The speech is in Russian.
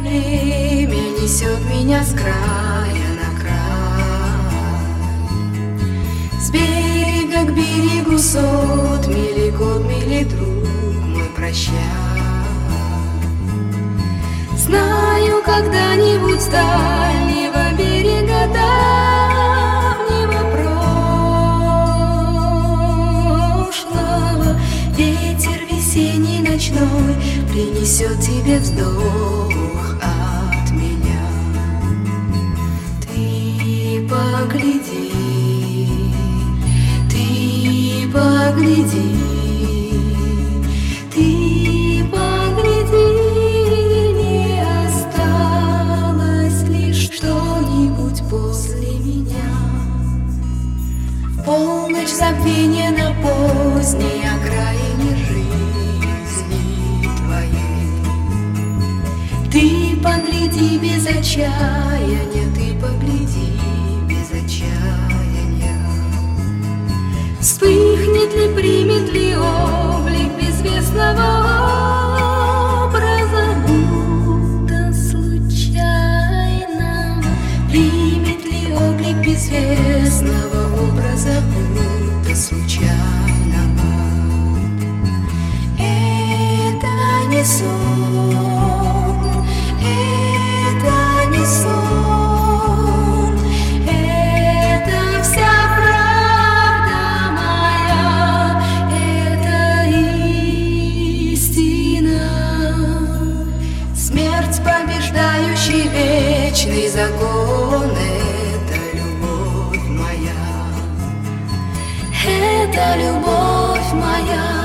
время несет меня с края на край, с берега к берегу сот мили год, мили друг мой, прощай. Знаю, когда-нибудь с дальнего берега давнего прошлого ветер весенний ночной принесет тебе вздох от меня. Ты погляди, ты погляди, ты погляди, не осталось лишь что-нибудь после меня. В полночь забвения на поздней окраине жизни твоей. Ты погляди без отчаяния, ты погляди без отчаяния. Вспыхнет ли, примет ли облик безвестного образа, будто случайно? Примет ли облик безвестного образа, будто случайного? Это не сон, это не сон, это вся правда моя, это истина. Смерть, побеждающий вечный закон, это любовь моя, это любовь моя.